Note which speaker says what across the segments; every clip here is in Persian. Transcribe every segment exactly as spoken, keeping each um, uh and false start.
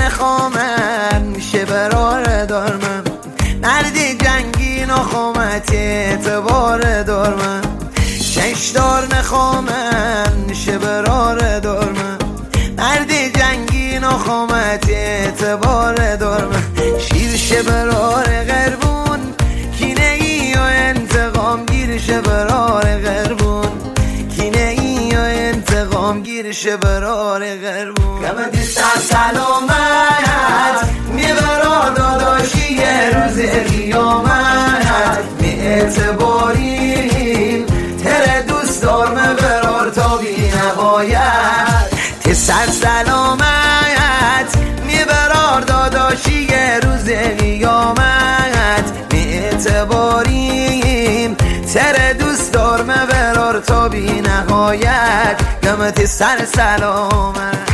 Speaker 1: نخوامن میشه برار دارمم مرد جنگی نخوامت اعتبار دارمم چشدار نخوامن میشه برار دارمم مرد جنگی نخوامت اعتبار دارمم شیر برار غربون کینه ای و انتقام گیرش برار غربون کینه ای و انتقام گیرش برار غربون قیامت سر سلامت میبرا داداشی یه روز قیامت می اعتباریم تر دوست دار مبرار تا بی نهایت تی سر سلامت میبرار داداشی یه روز قیامت می اعتباریم تر دوست دار مبرار تا بی نهایت قیامت سر سلامت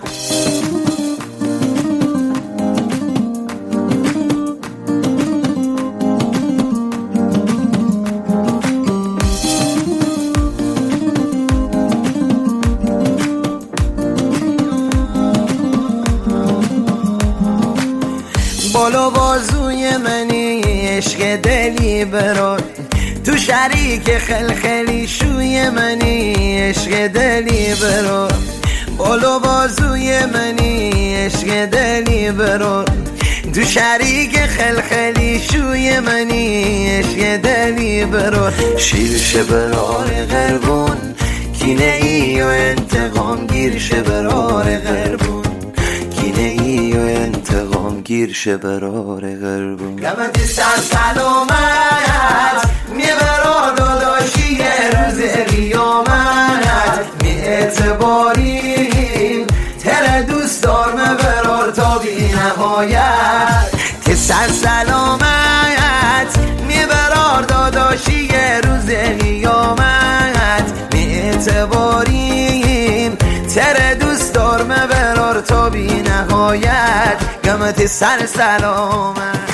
Speaker 1: بالا بازوی منی عشق دلی برار تو شریک خلخلی شوی منی عشق دلی برار بالا بازوی منی عشق دلی برار تو شریک خلخلی شوی منی عشق دلی برار شیرش برار غربون کینه ای و انتقام گیرش برار غربون کینه ای و انتقام گیرش برار غربون قیامت سر سلامت میبرا داداشی یه روز قیامت می اعتباریم تر دوست دار مبرار تا بی نهایت که سر سلامت میبرار داداشی یه روز قیامت می اعتباریم تر دوست دار مبرار تا بی نهایت قیامت سر سلامت